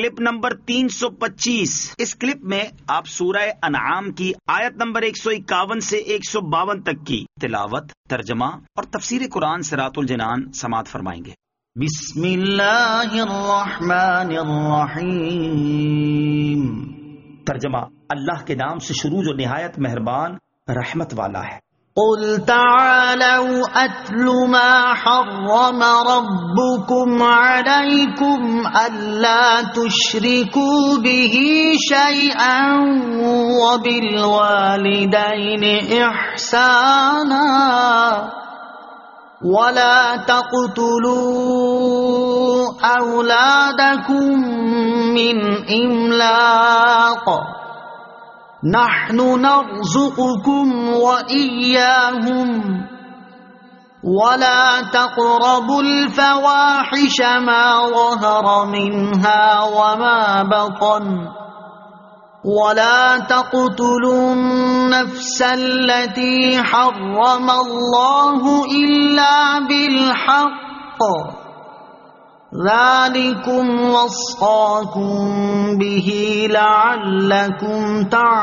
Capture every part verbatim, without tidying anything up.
Clip number تین سو پچیس. اس clip میں آپ سورہ انعام کی آیت نمبر ایک سو اکاون سے ایک سو باون تک کی تلاوت، ترجمہ اور تفسیر قرآن صراط الجنان سماعت فرمائیں گے. بسم اللہ الرحمن الرحیم. ترجمہ: اللہ کے نام سے شروع جو نہایت مہربان رحمت والا ہے. قل تعالوا اتل ما حرم ربكم عليكم الا تشركوا به شيئا وبالوالدين احسانا ولا تقتلوا اولادكم من املاق نحن نرزقكم وإياهم ولا تقربوا الفواحش ما ظهر منها وما بطن ولا تقتلوا النفس التي حرم الله إلا بالحق ذالکم وصاکم بہ لعلکم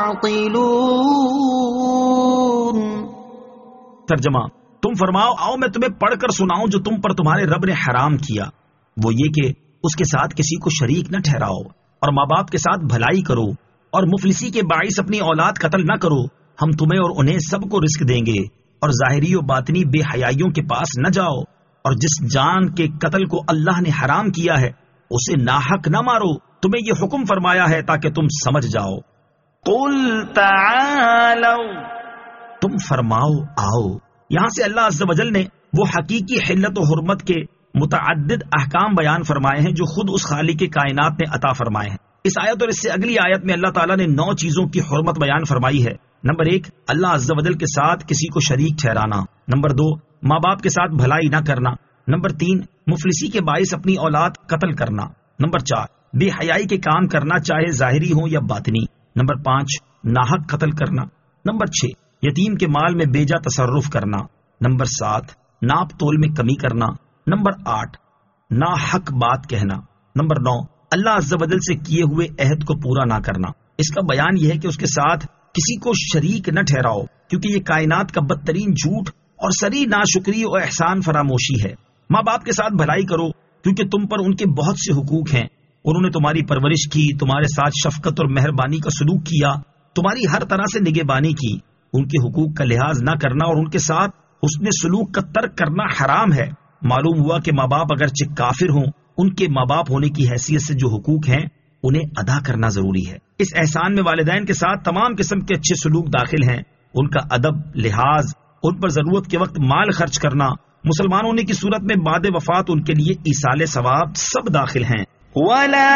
تعقلون. ترجمہ: تم فرماؤ آؤ میں تمہیں پڑھ کر سناؤں جو تم پر تمہارے رب نے حرام کیا، وہ یہ کہ اس کے ساتھ کسی کو شریک نہ ٹھہراؤ، اور ماں باپ کے ساتھ بھلائی کرو، اور مفلسی کے باعث اپنی اولاد قتل نہ کرو. ہم تمہیں اور انہیں سب کو رزق دیں گے، اور ظاہری و باطنی بے حیائیوں کے پاس نہ جاؤ، اور جس جان کے قتل کو اللہ نے حرام کیا ہے اسے ناحق نہ مارو. تمہیں یہ حکم فرمایا ہے تاکہ تم سمجھ جاؤ. قل تعالوا، تم فرماؤ آؤ. یہاں سے اللہ عز و جل نے وہ حقیقی حلت و حرمت کے متعدد احکام بیان فرمائے ہیں جو خود اس خالق کائنات نے عطا فرمائے ہیں. اس آیت اور اس سے اگلی آیت میں اللہ تعالیٰ نے نو چیزوں کی حرمت بیان فرمائی ہے. نمبر ایک، اللہ عز و جل کے ساتھ کسی کو شریک ٹھہرانا. نمبر دو، ماں باپ کے ساتھ بھلائی نہ کرنا. نمبر تین، مفلسی کے باعث اپنی اولاد قتل کرنا. نمبر چار، بے حیائی کے کام کرنا چاہے ظاہری ہو یا باطنی. نمبر پانچ، ناحق قتل کرنا. نمبر چھ، یتیم کے مال میں بیجا تصرف کرنا. نمبر سات، ناپ تول میں کمی کرنا. نمبر آٹھ، ناحق بات کہنا. نمبر نو، اللہ عز و جل سے کیے ہوئے عہد کو پورا نہ کرنا. اس کا بیان یہ ہے کہ اس کے ساتھ کسی کو شریک نہ ٹھہراؤ، کیونکہ یہ کائنات کا بدترین جھوٹ اور سری ناشکری اور احسان فراموشی ہے. ماں باپ کے ساتھ بھلائی کرو، کیونکہ تم پر ان کے بہت سے حقوق ہیں. انہوں نے تمہاری پرورش کی، تمہارے ساتھ شفقت اور مہربانی کا سلوک کیا، تمہاری ہر طرح سے نگہبانی کی. ان کے حقوق کا لحاظ نہ کرنا اور ان کے ساتھ حسن سلوک کا ترک کرنا حرام ہے. معلوم ہوا کہ ماں باپ اگرچہ کافر ہوں، ان کے ماں باپ ہونے کی حیثیت سے جو حقوق ہیں انہیں ادا کرنا ضروری ہے. اس احسان میں والدین کے ساتھ تمام قسم کے اچھے سلوک داخل ہیں. ان کا ادب، لحاظ، ان پر ضرورت کے وقت مال خرچ کرنا، مسلمان ہونے کی صورت میں بعد وفات ان کے لیے ایصال ثواب سب داخل ہیں. وَلَا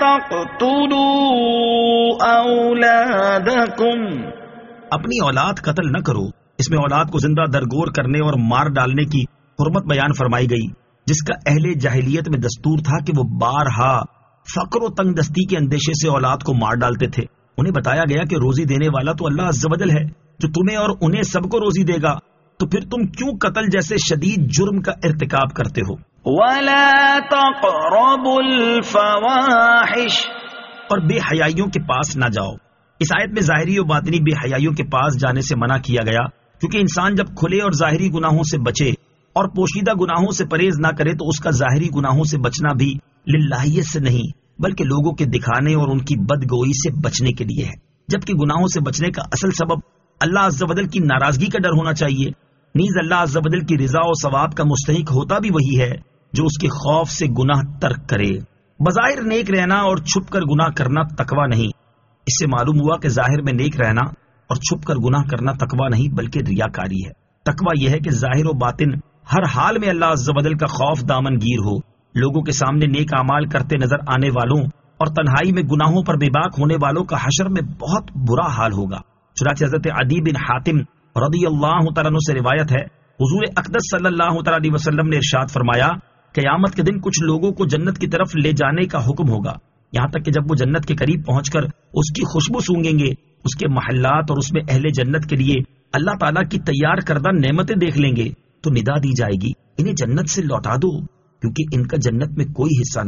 تَقْتُلُوا أَوْلَادَكُمْ، اپنی اولاد قتل نہ کرو. اس میں اولاد کو زندہ درگور کرنے اور مار ڈالنے کی حرمت بیان فرمائی گئی، جس کا اہل جاہلیت میں دستور تھا کہ وہ بارہا فقر و تنگ دستی کے اندیشے سے اولاد کو مار ڈالتے تھے. انہیں بتایا گیا کہ روزی دینے والا تو اللہ عز و جل ہے جو تمہیں اور انہیں سب کو روزی دے گا، تو پھر تم کیوں قتل جیسے شدید جرم کا ارتکاب کرتے ہو؟ وَلَا تَقْرَبُوا الْفَوَاحِشَ، اور بے حیائیوں کے پاس نہ جاؤ. اس آیت میں ظاہری و باطنی بے حیائیوں کے پاس جانے سے منع کیا گیا، کیونکہ انسان جب کھلے اور ظاہری گناہوں سے بچے اور پوشیدہ گناہوں سے پرہیز نہ کرے تو اس کا ظاہری گناہوں سے بچنا بھی للہیت سے نہیں بلکہ لوگوں کے دکھانے اور ان کی بدگوئی سے بچنے کے لیے ہے. جبکہ گناہوں سے بچنے کا اصل سبب اللہ عز و جل کی ناراضگی کا ڈر ہونا چاہیے. نیز اللہ عز و جل کی رضا و ثواب کا مستحق ہوتا بھی وہی ہے جو اس کے خوف سے گناہ ترک کرے. بظاہر نیک رہنا اور چھپ کر گناہ کرنا تقوی نہیں. اس سے معلوم ہوا کہ ظاہر میں نیک رہنا اور چھپ کر گناہ کرنا تقوی نہیں بلکہ ریاکاری ہے. تقوی یہ ہے کہ ظاہر و باطن ہر حال میں اللہ عز و جل کا خوف دامن گیر ہو. لوگوں کے سامنے نیک اعمال کرتے نظر آنے والوں اور تنہائی میں گناہوں پر بے باک ہونے والوں کا حشر میں بہت برا حال ہوگا. چنانچہ حضرت عدی بن حاتم رضی اللہ تعالیٰ عنہ سے روایت ہے، حضور اقدس صلی اللہ تعالیٰ علیہ وسلم نے ارشاد فرمایا، قیامت کے دن کچھ لوگوں کو جنت کی طرف لے جانے کا حکم ہوگا، یہاں تک کہ جب وہ جنت کے قریب پہنچ کر اس کی خوشبو سونگیں گے، اس کے محلات اور اس میں اہل جنت کے لیے اللہ تعالیٰ کی تیار کردہ نعمتیں دیکھ لیں گے تو ندا دی جائے گی، انہیں جنت سے لوٹا دو کیونکہ ان کا جنت میں کوئی حصہ نہیں.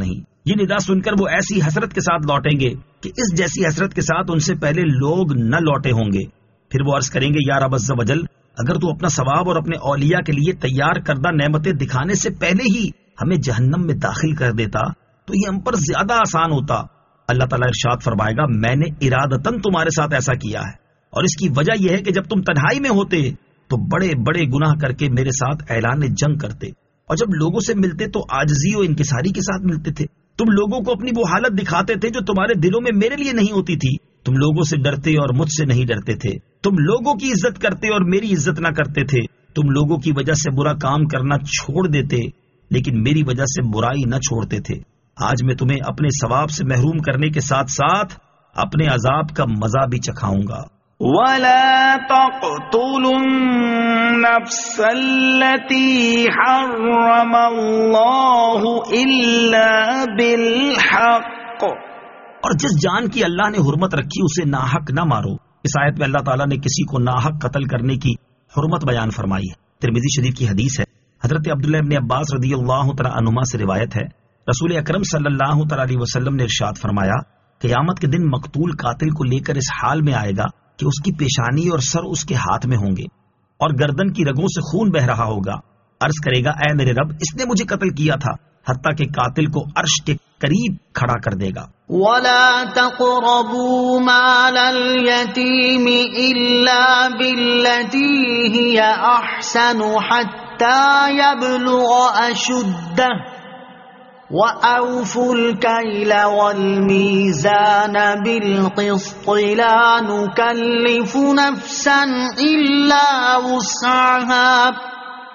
یہ ندا سن کر وہ ایسی حسرت کے ساتھ لوٹیں گے کہ اس جیسی حسرت کے ساتھ ان سے پہلے لوگ نہ لوٹے ہوں گے. پھر وہ عرض کریں گے یا رب عز و جل، اگر تو اپنا ثواب اور اپنے اولیاء کے لیے تیار کردہ نعمتیں دکھانے سے پہلے ہی ہمیں جہنم میں داخل کر دیتا تو یہ ہم پر زیادہ آسان ہوتا. اللہ تعالیٰ ارشاد فرمائے گا میں نے ارادتاً تمہارے ساتھ ایسا کیا ہے، اور اس کی وجہ یہ ہے کہ جب تم تنہائی میں ہوتے تو بڑے بڑے گناہ کر کے میرے ساتھ اعلان جنگ کرتے، اور جب لوگوں سے ملتے تو عاجزی و انکساری کے ساتھ ملتے تھے. تم لوگوں کو اپنی وہ حالت دکھاتے تھے جو تمہارے دلوں میں میرے لیے نہیں ہوتی تھی. تم لوگوں سے ڈرتے اور مجھ سے نہیں ڈرتے تھے. تم لوگوں کی عزت کرتے اور میری عزت نہ کرتے تھے. تم لوگوں کی وجہ سے برا کام کرنا چھوڑ دیتے لیکن میری وجہ سے برائی نہ چھوڑتے تھے. آج میں تمہیں اپنے ثواب سے محروم کرنے کے ساتھ ساتھ اپنے عذاب کا مزہ بھی چکھاؤں گا. وَلَا تَقْتُلُوا النَّفْسَ الَّتِي حَرَّمَ اللَّهُ إِلَّا بِالْحَقِّ، اور جس جان کی اللہ نے حرمت رکھی اسے ناحق نہ مارو. اس آیت میں اللہ تعالیٰ نے کسی کو ناحق قتل کرنے کی حرمت بیان فرمائی ہے. ترمذی شریف کی حدیث ہے. حضرت عبداللہ ابن عباس رضی اللہ تعالیٰ عنہما سے روایت ہے، رسول اکرم صلی اللہ تعالیٰ علیہ وسلم نے ارشاد فرمایا قیامت کے دن مقتول قاتل کو لے کر اس حال میں آئے گا کہ اس کی پیشانی اور سر اس کے ہاتھ میں ہوں گے اور گردن کی رگوں سے خون بہ رہا ہوگا. عرض کرے گا اے میرے رب، اس نے مجھے قتل کیا تھا، حتیٰ کہ قاتل کو عرش کے قریب کھڑا کر دے گا. وَلَا تَقْرَبُوا مَالَ الْيَتِيمِ إِلَّا بِالَّتِي هِيَ أَحْسَنُ حَتَّى يَبْلُغَ أَشُدَّهُ وَأَوْفُوا الْكَيْلَ وَالْمِيزَانَ بِالْقِسْطِ لَا نُكَلِّفُ نَفْسًا إِلَّا وُسْعَهَا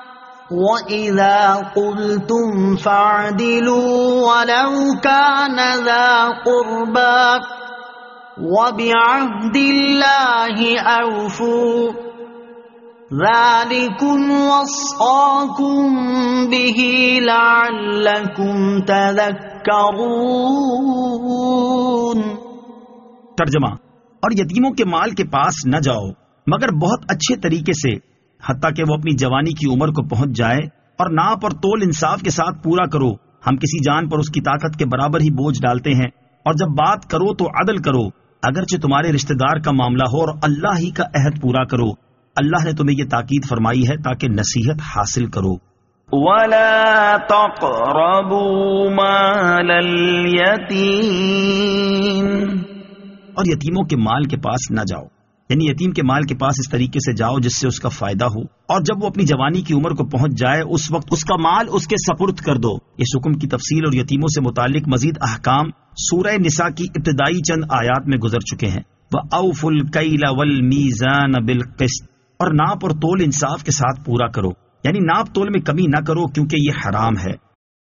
وَإِذَا قُلْتُمْ فَاعْدِلُوا وَلَوْ كَانَ ذَا قُرْبَى وَبِعَهْدِ اللَّهِ أَوْفُوا ذَلِكُمْ وَصَّاكُمْ بِهِ لَعَلَّكُمْ تَذَكَّرُونَ. ترجمہ: اور یتیموں کے مال کے پاس نہ جاؤ مگر بہت اچھے طریقے سے، حتیٰ کہ وہ اپنی جوانی کی عمر کو پہنچ جائے، اور ناپ اور تول انصاف کے ساتھ پورا کرو. ہم کسی جان پر اس کی طاقت کے برابر ہی بوجھ ڈالتے ہیں، اور جب بات کرو تو عدل کرو، اگرچہ تمہارے رشتہ دار کا معاملہ ہو، اور اللہ ہی کا عہد پورا کرو. اللہ نے تمہیں یہ تاکید فرمائی ہے تاکہ نصیحت حاصل کرو. وَلَا تَقْرَبُوا مَالَ الْيَتِيمِ، اور یتیموں کے مال کے پاس نہ جاؤ، یعنی یتیم کے مال کے پاس اس طریقے سے جاؤ جس سے اس کا فائدہ ہو، اور جب وہ اپنی جوانی کی عمر کو پہنچ جائے اس وقت اس کا مال اس کے سپرد کر دو. اس حکم کی تفصیل اور یتیموں سے متعلق مزید احکام سورہ نساء کی ابتدائی چند آیات میں گزر چکے ہیں. وَأَوْفُوا الْكَيْلَ وَالْمِيزَانَ بِالْقِسْطِ، اور ناپ اور تول انصاف کے ساتھ پورا کرو، یعنی ناپ تول میں کمی نہ کرو کیونکہ یہ حرام ہے.